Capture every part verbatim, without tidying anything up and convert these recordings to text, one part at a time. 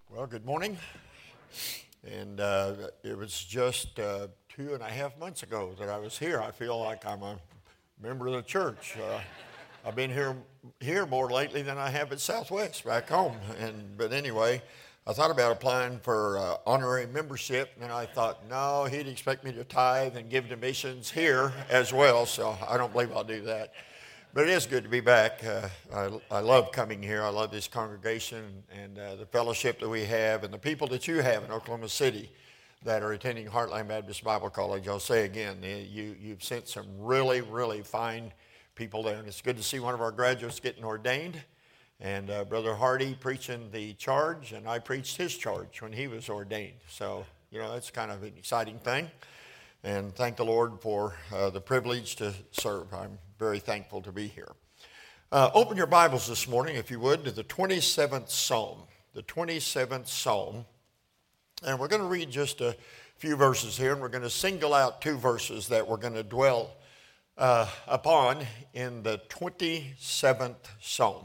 Well, good morning. And uh, it was just uh, two and a half months ago that I was here. I feel like I'm a member of the church. Uh, I've been here here more lately than I have at Southwest back home. And but anyway, I thought about applying for uh, honorary membership, and I thought, no, he'd expect me to tithe and give to missions here as well. So I don't believe I'll do that. But it is good to be back. Uh, I, I love coming here. I love this congregation and uh, the fellowship that we have and the people that you have in Oklahoma City that are attending Heartland Baptist Bible College. I'll say again, you, you've sent some really, really fine people there. And it's good to see one of our graduates getting ordained. And uh, Brother Hardy preaching the charge, and I preached his charge when he was ordained. So, you know, that's kind of an exciting thing. And thank the Lord for uh, the privilege to serve. I'm very thankful to be here. Uh, open your Bibles this morning, if you would, to the twenty-seventh Psalm. The twenty-seventh Psalm. And we're going to read just a few verses here, and we're going to single out two verses that we're going to dwell uh, upon in the twenty-seventh Psalm.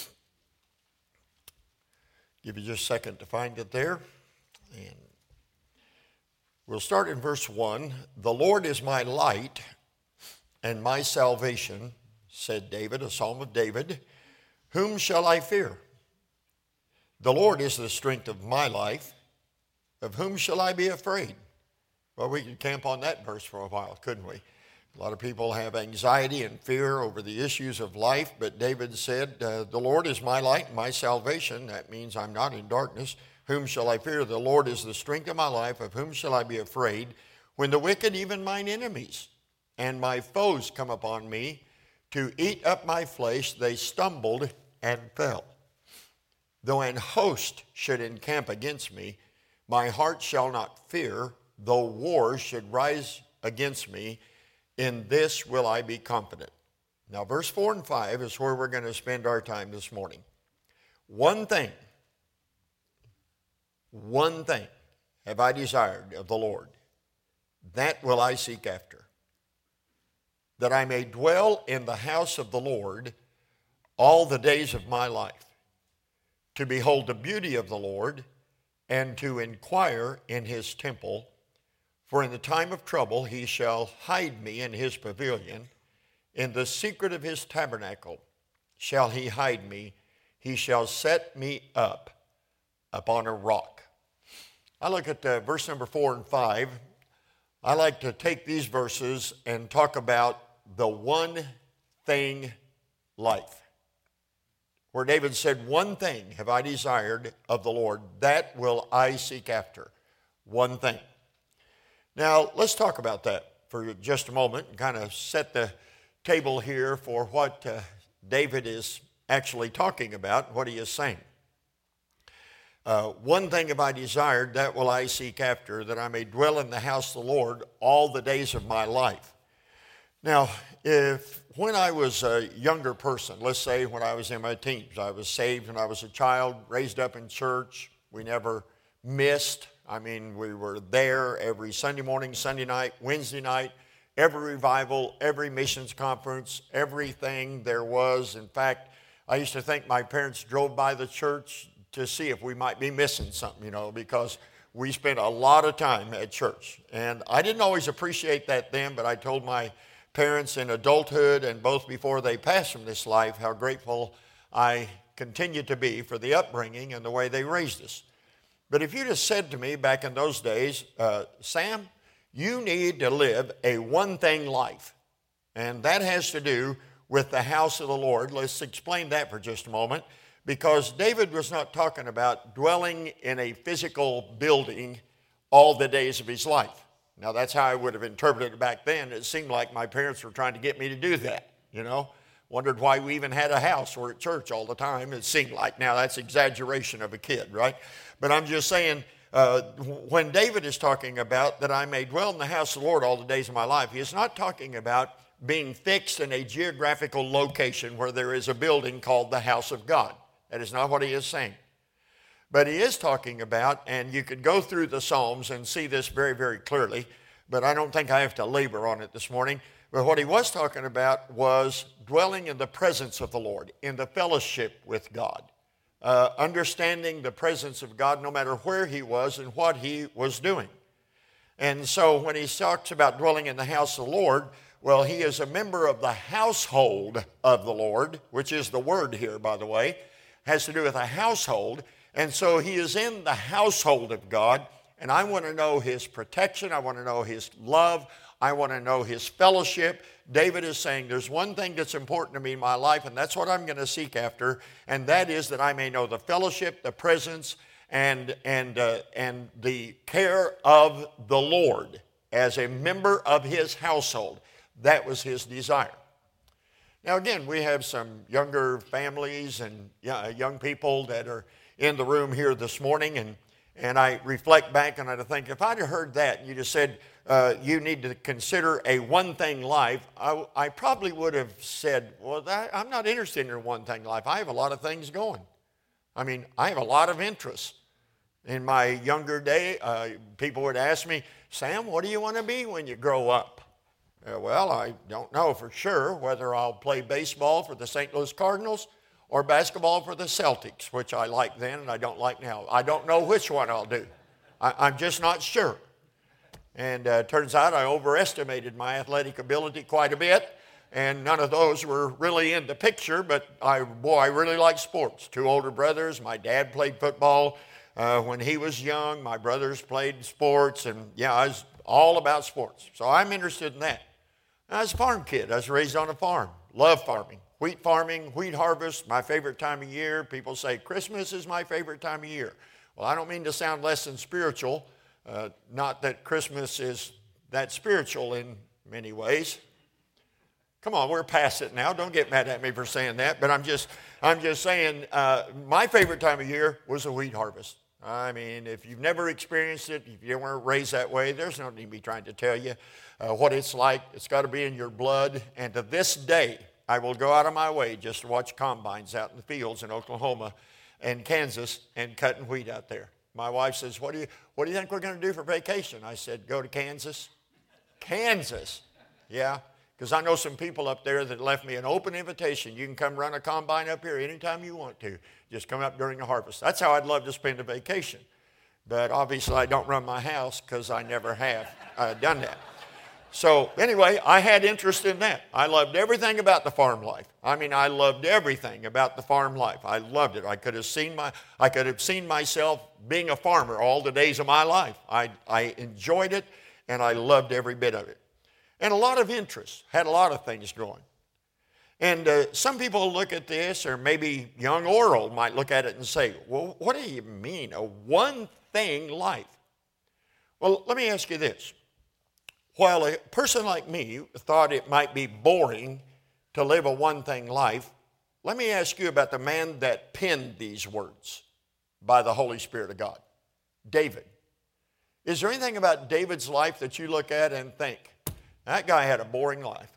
Give you just a second to find it there. And we'll start in verse one. The Lord is my light and my salvation, said David, a psalm of David. Whom shall I fear? The Lord is the strength of my life. Of whom shall I be afraid? Well, we could camp on that verse for a while, couldn't we? A lot of people have anxiety and fear over the issues of life, but David said, uh, the Lord is my light and my salvation. That means I'm not in darkness. Whom shall I fear? The Lord is the strength of my life. Of whom shall I be afraid? When the wicked, even mine enemies, and my foes come upon me to eat up my flesh, they stumbled and fell. Though an host should encamp against me, my heart shall not fear. Though war should rise against me, in this will I be confident. Now, verse four and five is where we're going to spend our time this morning. One thing, one thing have I desired of the Lord, that will I seek after, that I may dwell in the house of the Lord all the days of my life, to behold the beauty of the Lord and to inquire in his temple. For in the time of trouble he shall hide me in his pavilion. In the secret of his tabernacle shall he hide me. He shall set me up upon a rock. I look at uh, verse number four and five. I like to take these verses and talk about the one thing life. Where David said, one thing have I desired of the Lord, that will I seek after. One thing. Now, let's talk about that for just a moment and kind of set the table here for what uh, David is actually talking about, what he is saying. Uh, one thing have I desired, that will I seek after, that I may dwell in the house of the Lord all the days of my life. Now, if when I was a younger person, let's say when I was in my teens, I was saved when I was a child, raised up in church, we never missed. I mean, we were there every Sunday morning, Sunday night, Wednesday night, every revival, every missions conference, everything there was. In fact, I used to think my parents drove by the church to see if we might be missing something, you know, because we spent a lot of time at church. And I didn't always appreciate that then, but I told my parents in adulthood and both before they passed from this life how grateful I continue to be for the upbringing and the way they raised us. But if you just said to me back in those days, uh, Sam, you need to live a one-thing life, and that has to do with the house of the Lord. Let's explain that for just a moment, because David was not talking about dwelling in a physical building all the days of his life. Now, that's how I would have interpreted it back then. It seemed like my parents were trying to get me to do that, you know. Wondered why we even had a house. We're at church all the time, it seemed like. Now, that's exaggeration of a kid, right? But I'm just saying, uh, when David is talking about that I may dwell in the house of the Lord all the days of my life, he is not talking about being fixed in a geographical location where there is a building called the house of God. That is not what he is saying. But he is talking about, and you could go through the Psalms and see this very, very clearly, but I don't think I have to labor on it this morning. But what he was talking about was dwelling in the presence of the Lord, in the fellowship with God. uh, understanding the presence of God no matter where he was and what he was doing. And so when he talks about dwelling in the house of the Lord, well, he is a member of the household of the Lord, which is the word here, by the way, has to do with a household. And so he is in the household of God, and I want to know his protection. I want to know his love. I want to know his fellowship. David is saying there's one thing that's important to me in my life, and that's what I'm going to seek after, and that is that I may know the fellowship, the presence, and, and, uh, and the care of the Lord as a member of his household. That was his desire. Now again, we have some younger families and young people that are in the room here this morning, and, and I reflect back and I think, if I'd have heard that and you just said, uh, you need to consider a one-thing life, I, I probably would have said, well, that, I'm not interested in a one-thing life. I have a lot of things going. I mean, I have a lot of interests. In my younger day, uh, people would ask me, Sam, what do you want to be when you grow up? Uh, well, I don't know for sure whether I'll play baseball for the Saint Louis Cardinals or basketball for the Celtics, which I liked then and I don't like now. I don't know which one I'll do. I, I'm just not sure. And uh, turns out I overestimated my athletic ability quite a bit, and none of those were really in the picture, but I, boy, I really like sports. Two older brothers. My dad played football uh, when he was young. My brothers played sports, and yeah, I was all about sports. So I'm interested in that. I was a farm kid. I was raised on a farm. Love farming. Wheat farming, wheat harvest, my favorite time of year. People say Christmas is my favorite time of year. Well, I don't mean to sound less than spiritual. Uh, not that Christmas is that spiritual in many ways. Come on, we're past it now. Don't get mad at me for saying that. But I'm just, I'm just saying uh, my favorite time of year was the wheat harvest. I mean, if you've never experienced it, if you weren't raised that way, there's no need to be trying to tell you uh, what it's like. It's got to be in your blood. And to this day, I will go out of my way just to watch combines out in the fields in Oklahoma and Kansas and cutting wheat out there. My wife says, what do you, what do you think we're going to do for vacation? I said, go to Kansas. Kansas? Yeah, because I know some people up there that left me an open invitation. You can come run a combine up here anytime you want to. Just come up during the harvest. That's how I'd love to spend a vacation. But obviously I don't run my house because I never have uh, done that. So anyway, I had interest in that. I loved everything about the farm life. I mean, I loved everything about the farm life. I loved it. I could have seen my, I could have seen myself being a farmer all the days of my life. I, I enjoyed it, and I loved every bit of it. And a lot of interest, had a lot of things going. And uh, some people look at this, or maybe young or old might look at it and say, well, what do you mean, a one-thing life? Well, let me ask you this. While a person like me thought it might be boring to live a one-thing life, let me ask you about the man that penned these words by the Holy Spirit of God, David. Is there anything about David's life that you look at and think, that guy had a boring life?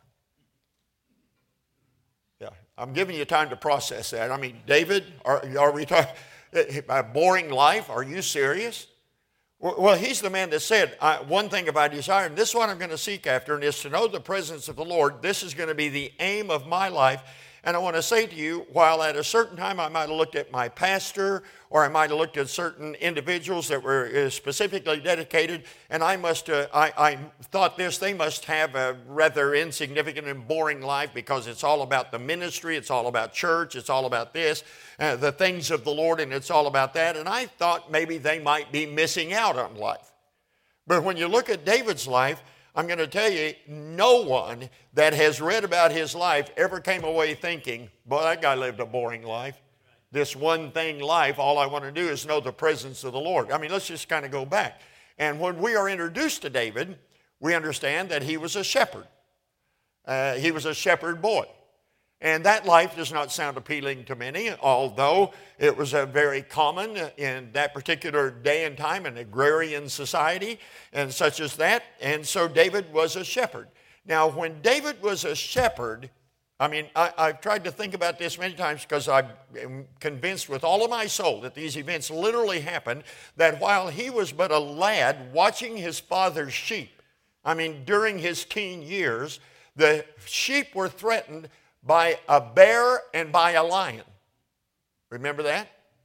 Yeah, I'm giving you time to process that. I mean, David, are, are we talking a boring life? Are you serious? Well, he's the man that said, one thing have I desired, and this is what I'm going to seek after, and is to know the presence of the Lord. This is going to be the aim of my life. And I want to say to you, while at a certain time I might have looked at my pastor, or I might have looked at certain individuals that were specifically dedicated, and I must, uh, I, I thought this, they must have a rather insignificant and boring life because it's all about the ministry, it's all about church, it's all about this, uh, the things of the Lord, and it's all about that. And I thought maybe they might be missing out on life. But when you look at David's life, I'm going to tell you, no one that has read about his life ever came away thinking, boy, that guy lived a boring life. This one thing life, all I want to do is know the presence of the Lord. I mean, let's just kind of go back. And when we are introduced to David, we understand that he was a shepherd. Uh, he was a shepherd boy. And that life does not sound appealing to many, although it was a very common in that particular day and time, an agrarian society and such as that. And so David was a shepherd. Now, when David was a shepherd, I mean, I, I've tried to think about this many times because I'm convinced with all of my soul that these events literally happened, that while he was but a lad watching his father's sheep, I mean, during his teen years, the sheep were threatened by a bear and by a lion. Remember that?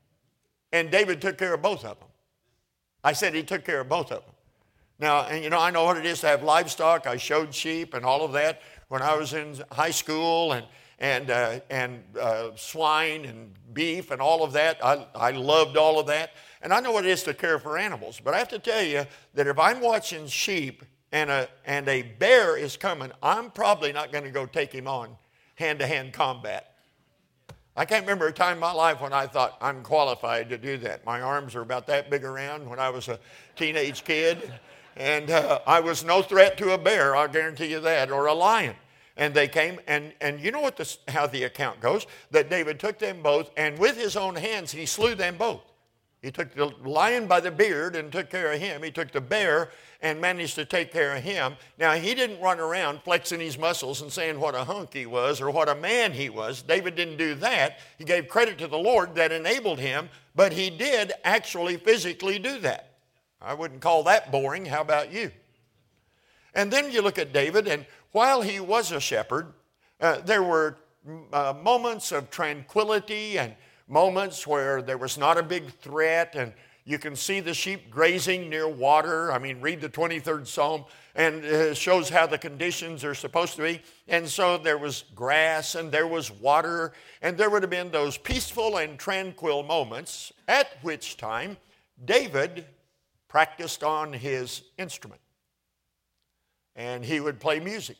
And David took care of both of them. I said he took care of both of them. Now, and you know, I know what it is to have livestock. I showed sheep and all of that when I was in high school, and and uh, and uh, swine and beef and all of that. I, I loved all of that. And I know what it is to care for animals. But I have to tell you that if I'm watching sheep and a, and a bear is coming, I'm probably not going to go take him on hand-to-hand combat. I can't remember a time in my life when I thought I'm qualified to do that. My arms are about that big around when I was a teenage kid. And uh, I was no threat to a bear, I'll guarantee you that, or a lion. And they came, and, and you know what this, how the account goes? That David took them both, and with his own hands he slew them both. He took the lion by the beard and took care of him. He took the bear and managed to take care of him. Now, he didn't run around flexing his muscles and saying what a hunk he was or what a man he was. David didn't do that. He gave credit to the Lord that enabled him, but he did actually physically do that. I wouldn't call that boring. How about you? And then you look at David, and while he was a shepherd, uh, there were uh, moments of tranquility and moments where there was not a big threat, and you can see the sheep grazing near water. I mean, read the twenty-third Psalm, and it shows how the conditions are supposed to be. And so there was grass, and there was water, and there would have been those peaceful and tranquil moments, at which time David practiced on his instrument. And he would play music.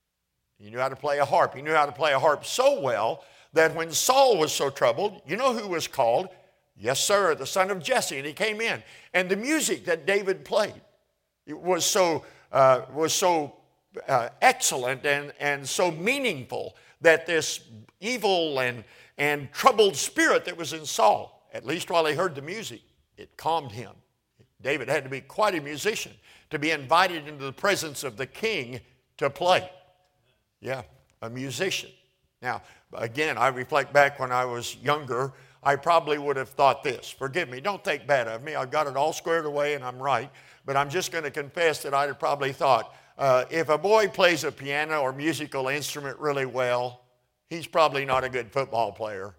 He knew how to play a harp. He knew how to play a harp so well that when Saul was so troubled, you know who was called? Yes, sir, the son of Jesse. And he came in. And the music that David played, it was so, uh, was so uh, excellent and, and so meaningful that this evil and, and troubled spirit that was in Saul, at least while he heard the music, it calmed him. David had to be quite a musician to be invited into the presence of the king to play. Yeah, a musician. Now, again, I reflect back when I was younger, I probably would have thought this. Forgive me, don't think bad of me. I've got it all squared away and I'm right. But I'm just going to confess that I'd have probably thought, uh, if a boy plays a piano or musical instrument really well, he's probably not a good football player.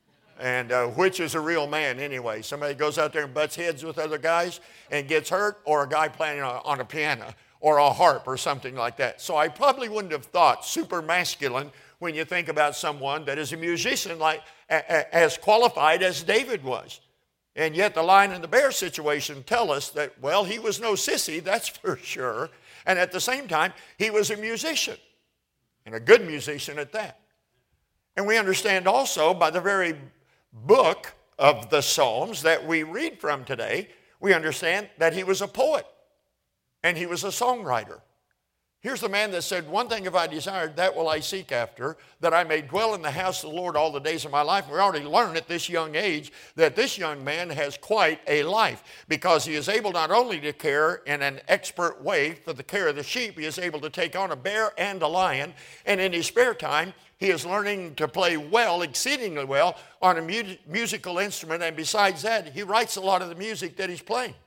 And uh, which is a real man anyway? Somebody goes out there and butts heads with other guys and gets hurt, or a guy playing on, on a piano or a harp or something like that. So I probably wouldn't have thought super masculine when you think about someone that is a musician like a, a, as qualified as David was. And yet the lion and the bear situation tell us that, well, he was no sissy, that's for sure. And at the same time, he was a musician, and a good musician at that. And we understand also by the very book of the Psalms that we read from today, we understand that he was a poet and he was a songwriter. Here's the man that said, one thing have I desired, that will I seek after, that I may dwell in the house of the Lord all the days of my life. We already learned at this young age that this young man has quite a life, because he is able not only to care in an expert way for the care of the sheep, he is able to take on a bear and a lion, and in his spare time, he is learning to play well, exceedingly well, on a mu- musical instrument, and besides that, he writes a lot of the music that he's playing.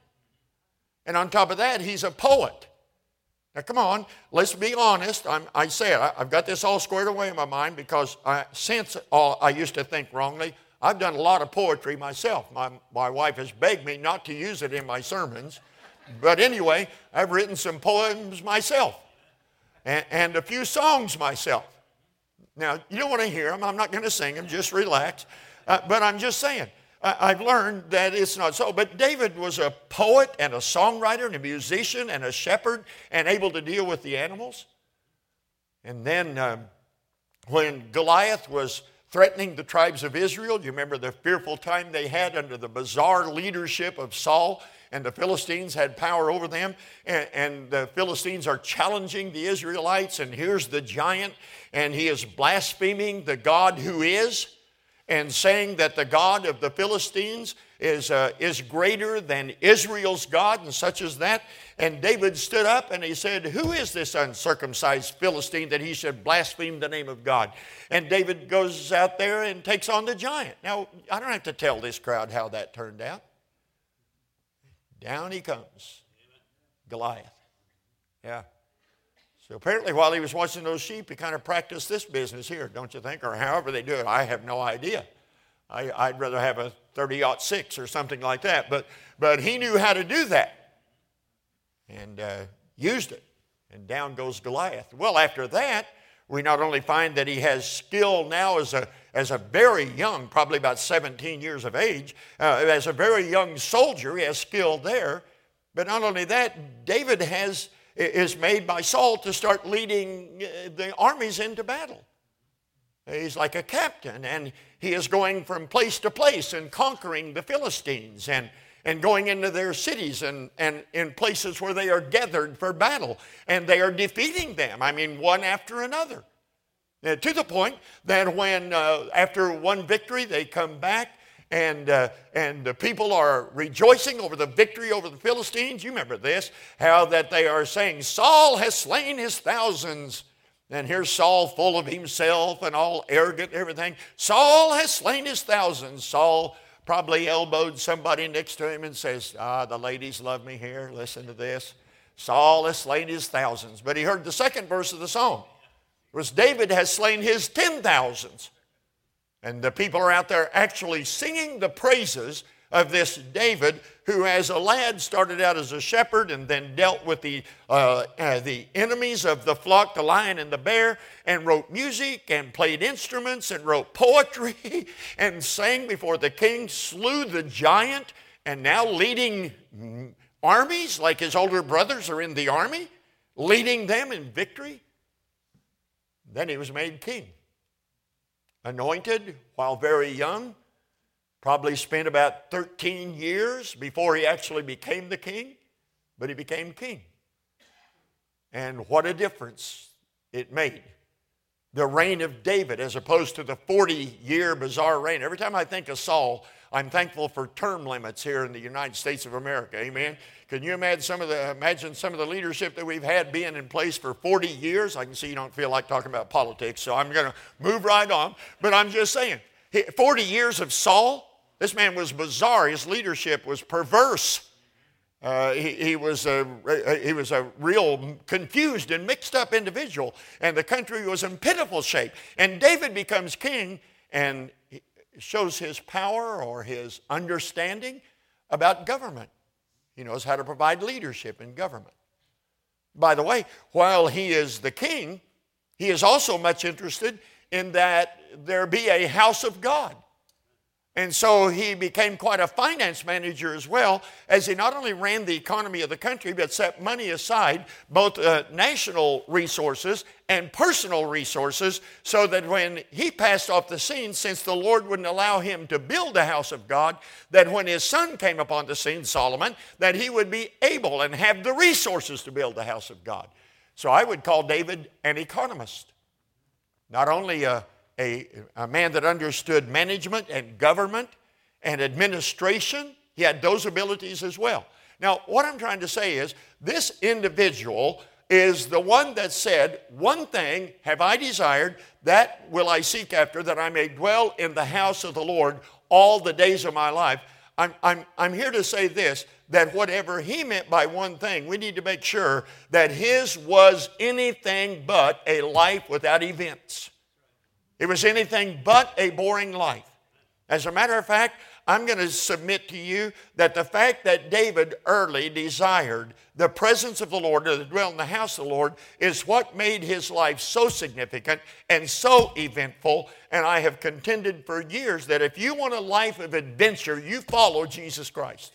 And on top of that, he's a poet. Now, come on, let's be honest. I'm, I say it, I, I've got this all squared away in my mind, because I, since all, I used to think wrongly, I've done a lot of poetry myself. My, my wife has begged me not to use it in my sermons. But anyway, I've written some poems myself, and, and a few songs myself. Now, you don't want to hear them. I'm not going to sing them. Just relax. Uh, but I'm just saying, uh, I've learned that it's not so. But David was a poet and a songwriter and a musician and a shepherd and able to deal with the animals. And then um, when Goliath was threatening the tribes of Israel, you remember the fearful time they had under the bizarre leadership of Saul, and the Philistines had power over them, and, and the Philistines are challenging the Israelites, and here's the giant, and he is blaspheming the God who is, and saying that the God of the Philistines is, uh, is greater than Israel's God, and such as that. And David stood up and he said, who is this uncircumcised Philistine that he should blaspheme the name of God? And David goes out there and takes on the giant. Now, I don't have to tell this crowd how that turned out. Down he comes, Goliath. Yeah. So apparently while he was watching those sheep, he kind of practiced this business here, don't you think? Or however they do it, I have no idea. I, I'd rather have a thirty aught six or something like that. But, but he knew how to do that and uh, used it. And down goes Goliath. Well, after that, we not only find that he has skill now as a, as a very young, probably about seventeen years of age, uh, as a very young soldier, he has skill there. But not only that, David has, is made by Saul to start leading the armies into battle. He's like a captain, and he is going from place to place and conquering the Philistines and, and going into their cities and, and in places where they are gathered for battle. And they are defeating them, I mean, one after another. Uh, to the point that when, uh, after one victory, they come back and, uh, and the people are rejoicing over the victory over the Philistines. You remember this, how that they are saying, Saul has slain his thousands. And here's Saul full of himself and all arrogant and everything. Saul has slain his thousands. Saul probably elbowed somebody next to him and says, ah, the ladies love me here. Listen to this. Saul has slain his thousands. But he heard the second verse of the song. It was David has slain his ten thousands. And the people are out there actually singing the praises of this David, who as a lad started out as a shepherd and then dealt with the, uh, uh, the enemies of the flock, the lion and the bear, and wrote music and played instruments and wrote poetry and sang before the king, slew the giant, and now leading armies like his older brothers are in the army, leading them in victory. Then he was made king. Anointed while very young. Probably spent about thirteen years before he actually became the king, but he became king. And what a difference it made. The reign of David as opposed to the forty-year bizarre reign. Every time I think of Saul, I'm thankful for term limits here in the United States of America. Amen. Can you imagine some of the imagine some of the leadership that we've had being in place for forty years? I can see you don't feel like talking about politics, so I'm going to move right on. But I'm just saying, forty years of Saul. This man was bizarre. His leadership was perverse. Uh, he, he, was a, he was a real confused and mixed up individual. And the country was in pitiful shape. And David becomes king and shows his power or his understanding about government. He knows how to provide leadership in government. By the way, while he is the king, he is also much interested in that there be a house of God. And so he became quite a finance manager as well, as he not only ran the economy of the country, but set money aside, both uh, national resources and personal resources, so that when he passed off the scene, since the Lord wouldn't allow him to build a house of God, that when his son came upon the scene, Solomon, that he would be able and have the resources to build the house of God. So I would call David an economist. Not only a A, a man that understood management and government and administration. He had those abilities as well. Now, what I'm trying to say is, this individual is the one that said, one thing have I desired, that will I seek after, that I may dwell in the house of the Lord all the days of my life. I'm, I'm, I'm here to say this, that whatever he meant by one thing, we need to make sure that his was anything but a life without events. It was anything but a boring life. As a matter of fact, I'm going to submit to you that the fact that David early desired the presence of the Lord, to dwell in the house of the Lord, is what made his life so significant and so eventful. And I have contended for years that if you want a life of adventure, you follow Jesus Christ.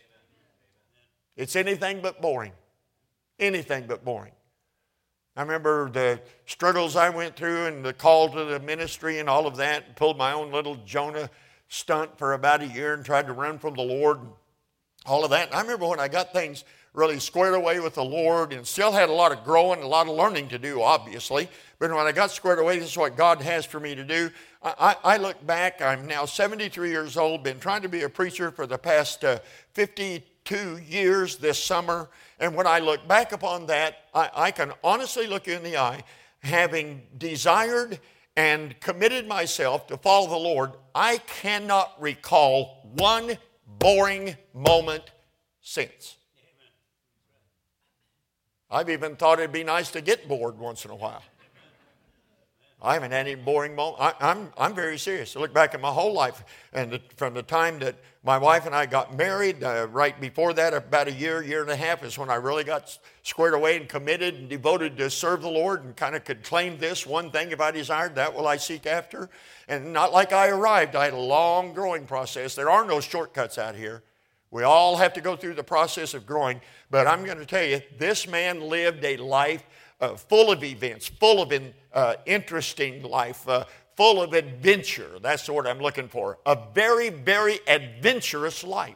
It's anything but boring. Anything but boring. I remember the struggles I went through and the call to the ministry and all of that. Pulled my own little Jonah stunt for about a year and tried to run from the Lord and all of that. And I remember when I got things really squared away with the Lord and still had a lot of growing, a lot of learning to do, obviously. But when I got squared away, this is what God has for me to do. I, I, I look back, I'm now seventy-three years old, been trying to be a preacher for the past uh, fifty-two years this summer. And when I look back upon that, I, I can honestly look you in the eye, having desired and committed myself to follow the Lord, I cannot recall one boring moment since. I've even thought it'd be nice to get bored once in a while. I haven't had any boring moment. I, I'm, I'm very serious. I look back at my whole life, and the, from the time that my wife and I got married, uh, right before that, about a year, year and a half, is when I really got squared away and committed and devoted to serve the Lord, and kind of could claim this one thing if I desired, that will I seek after. And not like I arrived. I had a long growing process. There are no shortcuts out here. We all have to go through the process of growing. But I'm going to tell you, this man lived a life uh, full of events, full of in, uh, interesting life, uh, full of adventure. That's the word I'm looking for. A very, very adventurous life.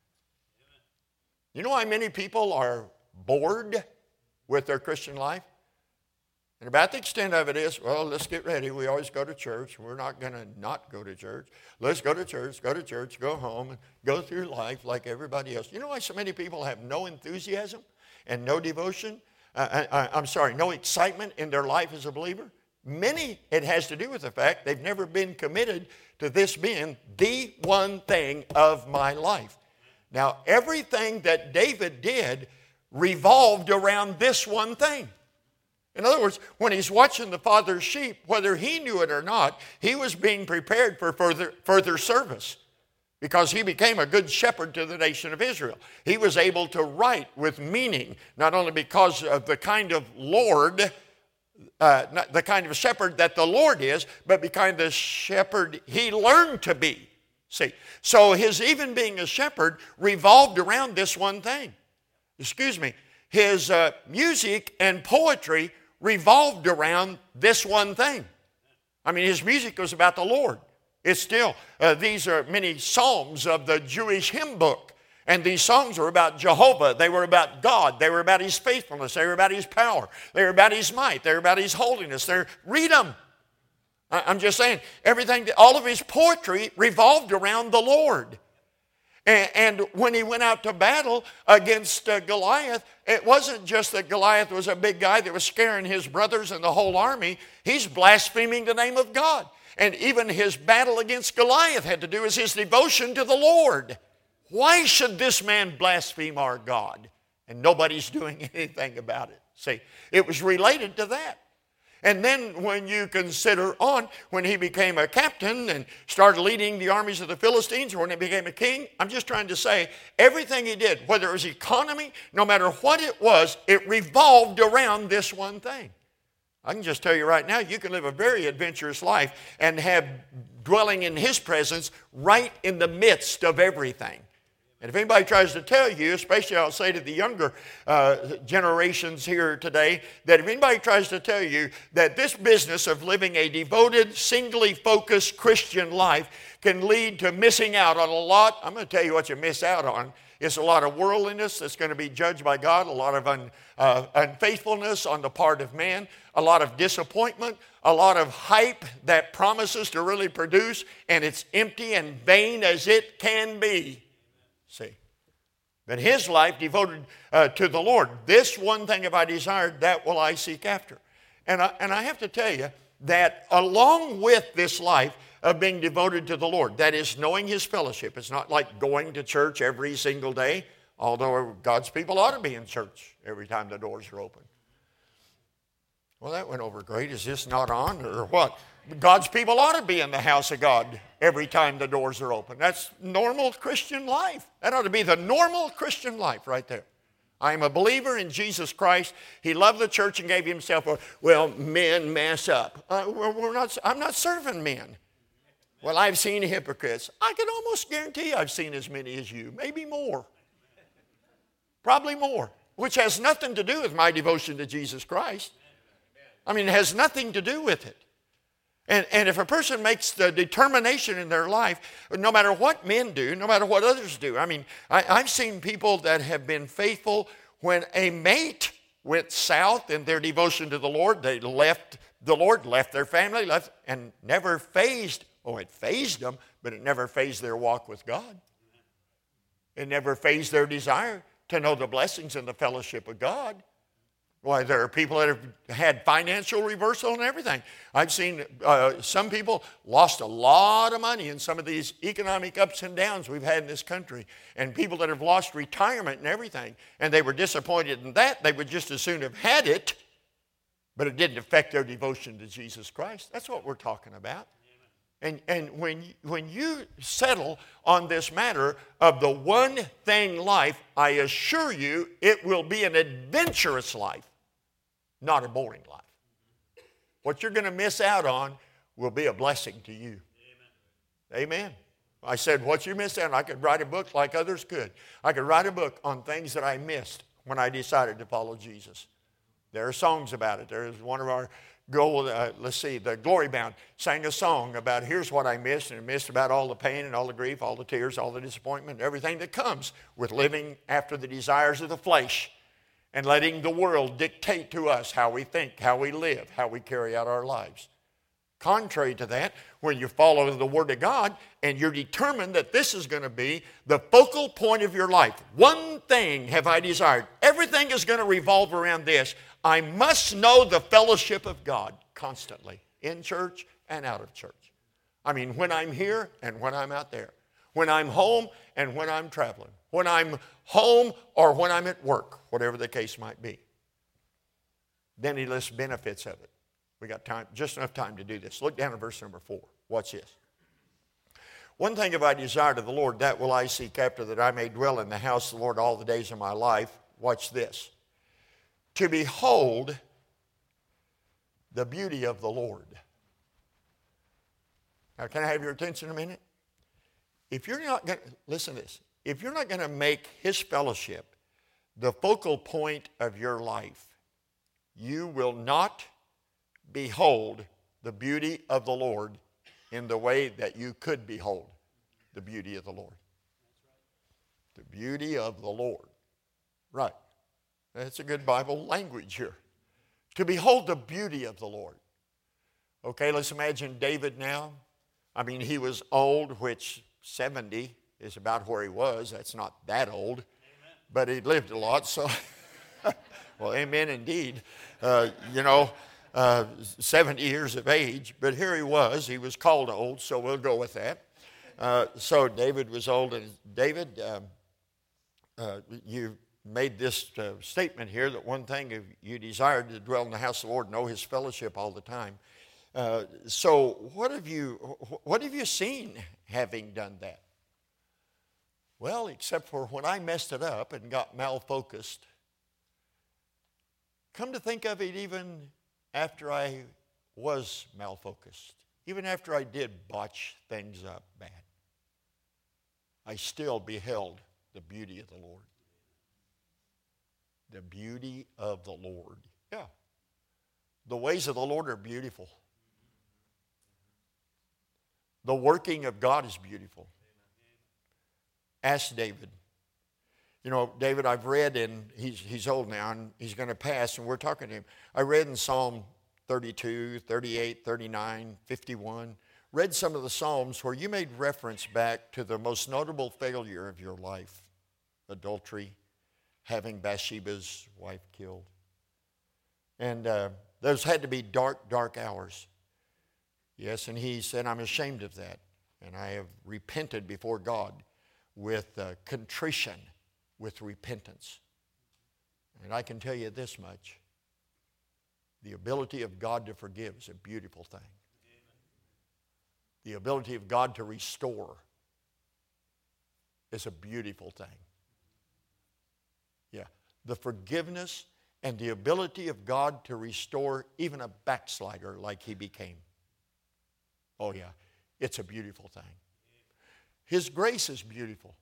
You know why many people are bored with their Christian life? And about the extent of it is, well, let's get ready. We always go to church. We're not going to not go to church. Let's go to church, go to church, go home, and go through life like everybody else. You know why so many people have no enthusiasm and no devotion? Uh, I, I'm sorry, no excitement in their life as a believer? Many, it has to do with the fact they've never been committed to this being the one thing of my life. Now, everything that David did revolved around this one thing. In other words, when he's watching the father's sheep, whether he knew it or not, he was being prepared for further, further service because he became a good shepherd to the nation of Israel. He was able to write with meaning, not only because of the kind of Lord, uh, not the kind of shepherd that the Lord is, but because of the shepherd he learned to be. See, so his even being a shepherd revolved around this one thing. Excuse me. His uh, music and poetry revolved around this one thing. I mean, his music was about the Lord. It's still, uh, these are many psalms of the Jewish hymn book. And these songs were about Jehovah. They were about God. They were about his faithfulness. They were about his power. They were about his might. They were about his holiness. They're, read them. I, I'm just saying, everything, all of his poetry revolved around the Lord. And when he went out to battle against uh, Goliath, it wasn't just that Goliath was a big guy that was scaring his brothers and the whole army. He's blaspheming the name of God. And even his battle against Goliath had to do with his devotion to the Lord. Why should this man blaspheme our God? And nobody's doing anything about it. See, it was related to that. And then when you consider on, when he became a captain and started leading the armies of the Philistines, or when he became a king, I'm just trying to say, everything he did, whether it was economy, no matter what it was, it revolved around this one thing. I can just tell you right now, you can live a very adventurous life and have dwelling in his presence right in the midst of everything. And if anybody tries to tell you, especially I'll say to the younger uh, generations here today, that if anybody tries to tell you that this business of living a devoted, singly focused Christian life can lead to missing out on a lot, I'm going to tell you what you miss out on. It's a lot of worldliness that's going to be judged by God, a lot of un, uh, unfaithfulness on the part of man, a lot of disappointment, a lot of hype that promises to really produce, and it's empty and vain as it can be. See, but his life devoted uh, to the Lord. This one thing have I desired, that will I seek after. And I, and I have to tell you that along with this life of being devoted to the Lord, that is knowing his fellowship. It's not like going to church every single day, although God's people ought to be in church every time the doors are open. Well, that went over great. Is this not on or what? God's people ought to be in the house of God every time the doors are open. That's normal Christian life. That ought to be the normal Christian life right there. I am a believer in Jesus Christ. He loved the church and gave himself a, well, men mess up. Uh, we're, we're not, I'm not serving men. Well, I've seen hypocrites. I can almost guarantee I've seen as many as you, maybe more. Probably more, which has nothing to do with my devotion to Jesus Christ. I mean, it has nothing to do with it. And, and if a person makes the determination in their life, no matter what men do, no matter what others do. I mean, I, I've seen people that have been faithful when a mate went south in their devotion to the Lord. They left the Lord, left their family, left, and never phased. Oh, it phased them, but it never phased their walk with God. It never phased their desire to know the blessings and the fellowship of God. Why, there are people that have had financial reversal and everything. I've seen uh, some people lost a lot of money in some of these economic ups and downs we've had in this country. And people that have lost retirement and everything. And they were disappointed in that. They would just as soon have had it But it didn't affect their devotion to Jesus Christ. That's what we're talking about. And, and when, when you settle on this matter of the one thing life, I assure you it will be an adventurous life, not a boring life. What you're going to miss out on will be a blessing to you. Amen. Amen. I said, what you missed out on, I could write a book like others could. I could write a book on things that I missed when I decided to follow Jesus. There are songs about it. There's one of our gold, uh, let's see, the Glory Bound sang a song about here's what I missed, and I missed about all the pain and all the grief, all the tears, all the disappointment, everything that comes with living after the desires of the flesh and letting the world dictate to us how we think, how we live, how we carry out our lives. Contrary to that, when you follow the Word of God and you're determined that this is going to be the focal point of your life, one thing have I desired. Everything is going to revolve around this. I must know the fellowship of God constantly, in church and out of church. I mean, when I'm here and when I'm out there. When I'm home and when I'm traveling. When I'm home or when I'm at work, whatever the case might be. Then he lists benefits of it. We got time, just enough time to do this. Look down at verse number four. Watch this. One thing have I desired of the Lord, that will I seek after, that I may dwell in the house of the Lord all the days of my life. Watch this. To behold the beauty of the Lord. Now, can I have your attention a minute? If you're not going to, listen to this. If you're not going to make his fellowship the focal point of your life, you will not behold the beauty of the Lord in the way that you could behold the beauty of the Lord. The beauty of the Lord. Right. That's a good Bible language here. To behold the beauty of the Lord. Okay, let's imagine David now. I mean, he was old, which seventy is about where he was. That's not that old. Amen. But he lived a lot, so. Well, amen indeed. Uh, you know, uh, seventy years of age. But here he was. He was called old, so we'll go with that. Uh, so David was old. And David, um, uh, you made this uh, statement here that one thing if you desired to dwell in the house of the Lord, know his fellowship all the time. Uh, so what have you what have you seen having done that? Well, except for when I messed it up and got malfocused. Come to think of it, even after I was malfocused, even after I did botch things up bad, I still beheld the beauty of the Lord. The beauty of the Lord. Yeah. The ways of the Lord are beautiful. The working of God is beautiful. Ask David. You know, David, I've read, and he's, he's old now, and he's going to pass, and we're talking to him. I read in Psalm thirty-two, thirty-eight, thirty-nine, fifty-one, read some of the Psalms where you made reference back to the most notable failure of your life, adultery, having Bathsheba's wife killed. And uh, those had to be dark, dark hours. Yes, and he said, I'm ashamed of that, and I have repented before God with uh, contrition, with repentance. And I can tell you this much. The ability of God to forgive is a beautiful thing. The ability of God to restore is a beautiful thing. Yeah. The forgiveness and the ability of God to restore even a backslider like he became. Oh yeah, it's a beautiful thing. His grace is beautiful.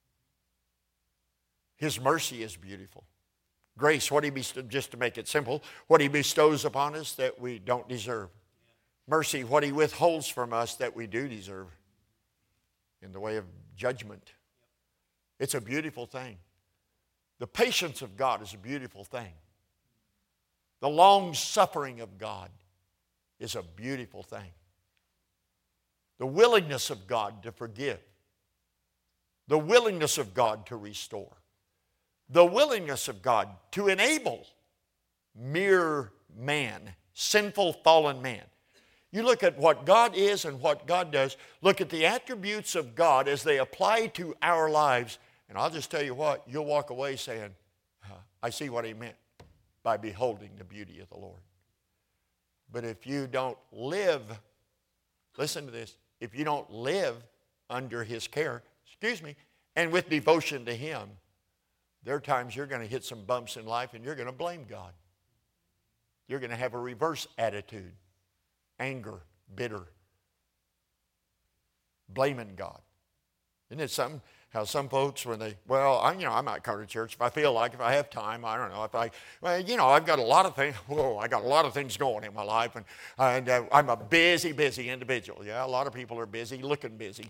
His mercy is beautiful. Grace, what he bestows, just to make it simple, what he bestows upon us that we don't deserve. Mercy, what he withholds from us that we do deserve in the way of judgment. It's a beautiful thing. The patience of God is a beautiful thing. The long suffering of God is a beautiful thing. The willingness of God to forgive. The willingness of God to restore. The willingness of God to enable mere man, sinful, fallen man. You look at what God is and what God does. Look at the attributes of God as they apply to our lives. And I'll just tell you what, you'll walk away saying, I see what he meant by beholding the beauty of the Lord. But if you don't live, listen to this, if you don't live under his care, excuse me, and with devotion to him, there are times you're going to hit some bumps in life and you're going to blame God. You're going to have a reverse attitude, anger, bitter, blaming God. Isn't it something how some folks, when they, well, I, you know, I might come to church if I feel like, if I have time, I don't know, if I, well, you know, I've got a lot of things, whoa, I got a lot of things going in my life, and, and uh, I'm a busy, busy individual. Yeah, a lot of people are busy, looking busy.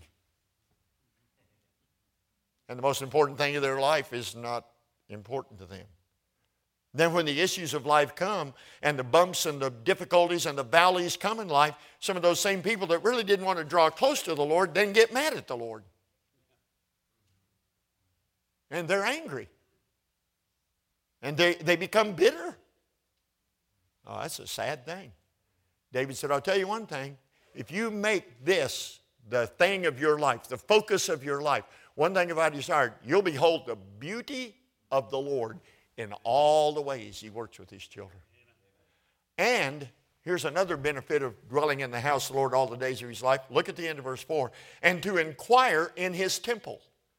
And the most important thing in their life is not important to them. Then when the issues of life come, and the bumps and the difficulties and the valleys come in life, some of those same people that really didn't want to draw close to the Lord then get mad at the Lord. And they're angry. And they, they become bitter. Oh, that's a sad thing. David said, I'll tell you one thing. If you make this the thing of your life, the focus of your life, one thing about his heart, you'll behold the beauty of the Lord in all the ways he works with his children. And here's another benefit of dwelling in the house of the Lord all the days of his life. Look at the end of verse four. And to inquire in his temple.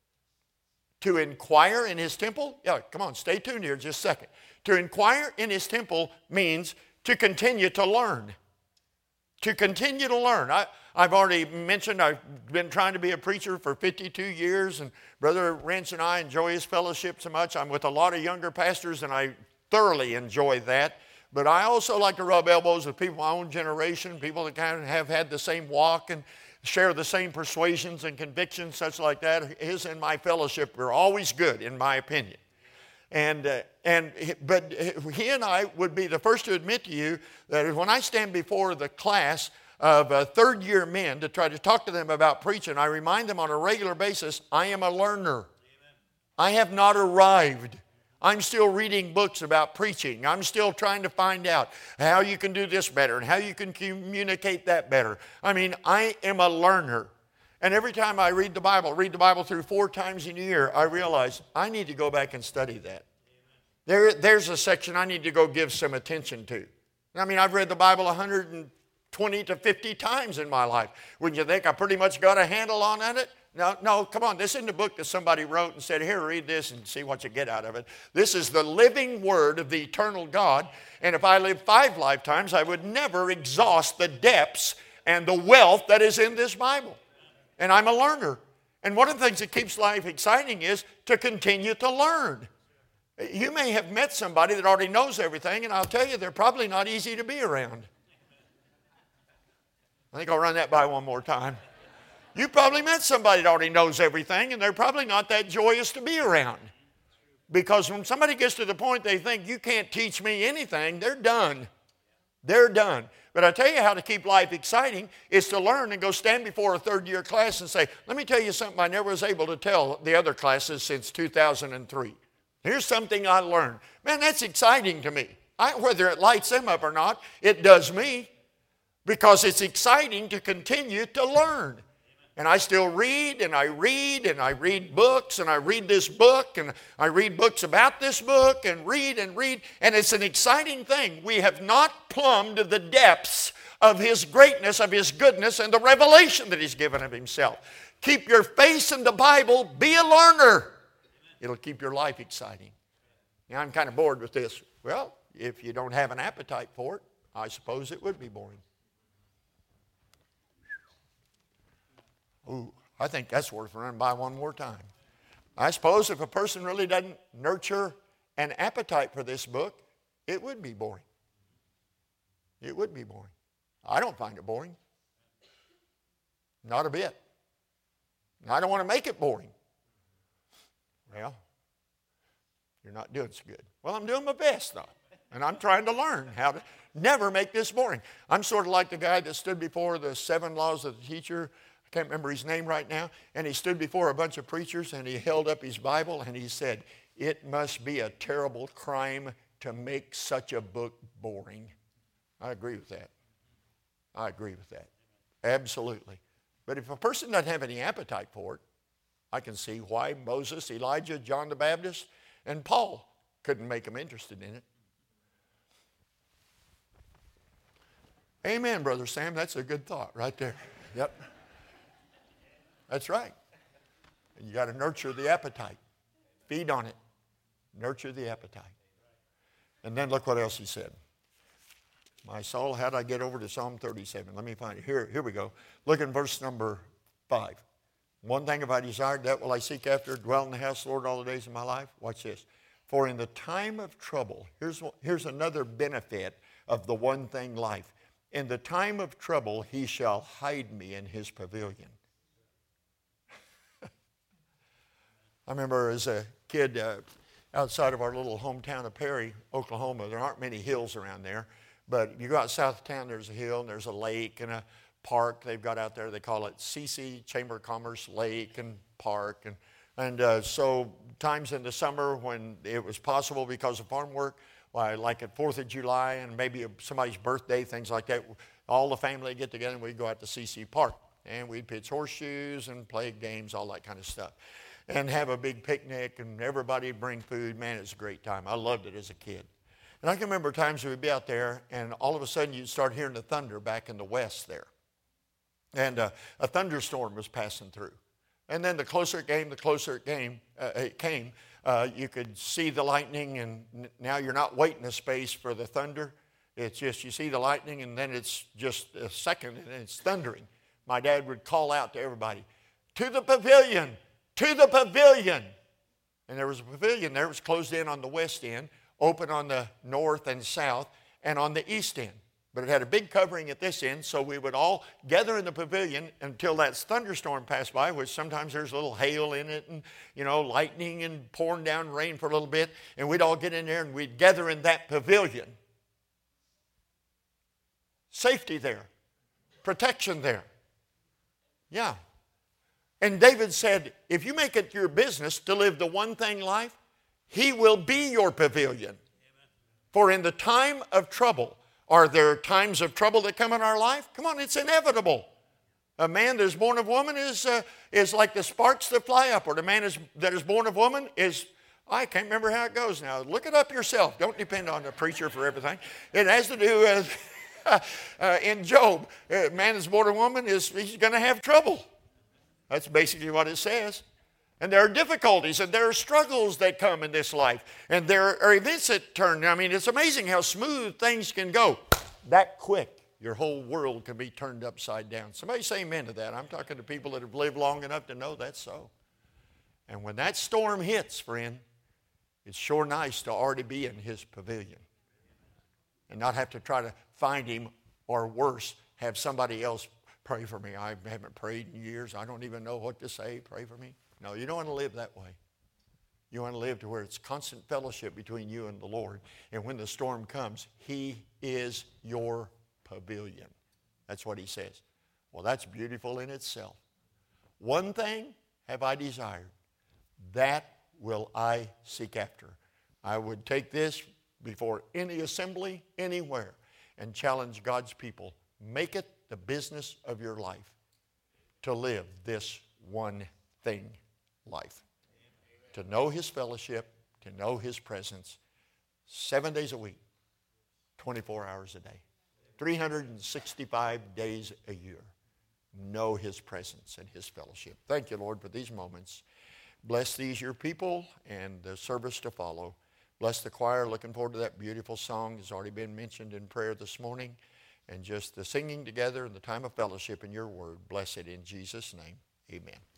To inquire in his temple? Yeah, come on, stay tuned here just a second. To inquire in his temple means to continue to learn. To continue to learn. I, I've already mentioned I've been trying to be a preacher for fifty-two years, and Brother Rance and I enjoy his fellowship so much. I'm with a lot of younger pastors, and I thoroughly enjoy that. But I also like to rub elbows with people of my own generation, people that kind of have had the same walk and share the same persuasions and convictions, such like that. His and my fellowship are always good, in my opinion. And, uh, and but he and I would be the first to admit to you that when I stand before the class of uh, third-year men to try to talk to them about preaching, I remind them on a regular basis, I am a learner. Amen. I have not arrived. I'm still reading books about preaching. I'm still trying to find out how you can do this better and how you can communicate that better. I mean, I am a learner. And every time I read the Bible, read the Bible through four times in a year, I realize I need to go back and study that. There, there's a section I need to go give some attention to. I mean, I've read the Bible one hundred twenty to fifty times in my life. Wouldn't you think I pretty much got a handle on it? No, no, come on. This isn't a book that somebody wrote and said, here, read this and see what you get out of it. This is the living word of the eternal God. And if I lived five lifetimes, I would never exhaust the depths and the wealth that is in this Bible. And I'm a learner. And one of the things that keeps life exciting is to continue to learn. You may have met somebody that already knows everything, and I'll tell you, they're probably not easy to be around. I think I'll run that by one more time. You probably met somebody that already knows everything, and they're probably not that joyous to be around. Because when somebody gets to the point they think, you can't teach me anything, they're done. They're done. But I tell you how to keep life exciting is to learn and go stand before a third-year class and say, let me tell you something I never was able to tell the other classes since two thousand three. Here's something I learned. Man, that's exciting to me. I, whether it lights them up or not, it does me. Because it's exciting to continue to learn. And I still read, and I read, and I read books, and I read this book, and I read books about this book, and read and read. And it's an exciting thing. We have not plumbed the depths of His greatness, of His goodness, and the revelation that He's given of Himself. Keep your face in the Bible. Be a learner. It'll keep your life exciting. Now, I'm kind of bored with this. Well, if you don't have an appetite for it, I suppose it would be boring. Ooh, I think that's worth running by one more time. I suppose if a person really doesn't nurture an appetite for this book, it would be boring. It would be boring. I don't find it boring. Not a bit. I don't want to make it boring. Well, you're not doing so good. Well, I'm doing my best, though. And I'm trying to learn how to never make this boring. I'm sort of like the guy that stood before the seven laws of the teacher. I can't remember his name right now. And he stood before a bunch of preachers and he held up his Bible and he said, it must be a terrible crime to make such a book boring. I agree with that. I agree with that. Absolutely. But if a person doesn't have any appetite for it, I can see why Moses, Elijah, John the Baptist, and Paul couldn't make them interested in it. Amen, Brother Sam. That's a good thought right there. Yep. That's right. And you got to nurture the appetite. Feed on it. Nurture the appetite. And then look what else he said. My soul, how did I get over to Psalm thirty-seven? Let me find it. Here, here we go. Look in verse number five. One thing have I desired, that will I seek after, dwell in the house of the Lord all the days of my life. Watch this. For in the time of trouble, here's, here's another benefit of the one thing life. In the time of trouble, he shall hide me in his pavilion. I remember as a kid uh, outside of our little hometown of Perry, Oklahoma, there aren't many hills around there. But you go out south of town, there's a hill and there's a lake and a park they've got out there. They call it C C, Chamber of Commerce Lake and Park. And, and uh, so times in the summer when it was possible because of farm work, why, like at fourth of July and maybe somebody's birthday, things like that, all the family would get together and we'd go out to C C Park. And we'd pitch horseshoes and play games, all that kind of stuff. And have a big picnic and everybody would bring food. Man, it was a great time. I loved it as a kid. And I can remember times we'd be out there and all of a sudden you'd start hearing the thunder back in the west there. And uh, a thunderstorm was passing through. And then the closer it came, the closer it came, uh, it came uh, you could see the lightning, and n- now you're not waiting a space for the thunder. It's just you see the lightning and then it's just a second and it's thundering. My dad would call out to everybody, to the pavilion, to the pavilion. And there was a pavilion there. It was closed in on the west end, open on the north and south, and on the east end. But it had a big covering at this end, so we would all gather in the pavilion until that thunderstorm passed by, which sometimes there's a little hail in it and, you know, lightning and pouring down rain for a little bit, and we'd all get in there and we'd gather in that pavilion. Safety there. Protection there. Yeah. And David said, if you make it your business to live the one thing life, he will be your pavilion. Amen. For in the time of trouble, are there times of trouble that come in our life? Come on, it's inevitable. A man that is born of woman is, uh, is like the sparks that fly upward. A man is, that is born of woman is, I can't remember how it goes now. Look it up yourself. Don't depend on the preacher for everything. It has to do with, uh, in Job, a man that's born of woman is he's going to have trouble. That's basically what it says. And there are difficulties and there are struggles that come in this life. And there are events that turn. I mean, it's amazing how smooth things can go. That quick, your whole world can be turned upside down. Somebody say amen to that. I'm talking to people that have lived long enough to know that's so. And when that storm hits, friend, it's sure nice to already be in his pavilion. And not have to try to find him, or worse, have somebody else pray for me. I haven't prayed in years. I don't even know what to say. Pray for me. No, you don't want to live that way. You want to live to where it's constant fellowship between you and the Lord. And when the storm comes, he is your pavilion. That's what he says. Well, that's beautiful in itself. One thing have I desired, that will I seek after. I would take this before any assembly, anywhere, and challenge God's people. Make it the business of your life to live this one thing life. To know his fellowship, to know his presence, seven days a week, twenty-four hours a day, three hundred sixty-five days a year. Know his presence and his fellowship. Thank you, Lord, for these moments. Bless these your people and the service to follow. Bless the choir. Looking forward to that beautiful song that's already been mentioned in prayer this morning. And just the singing together and the time of fellowship in your word. Bless it in Jesus' name. Amen.